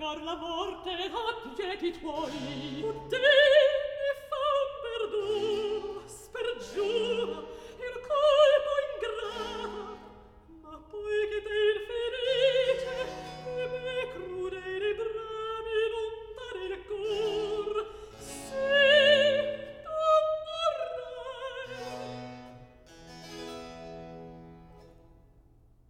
or la morte ha piedi tuoi. O te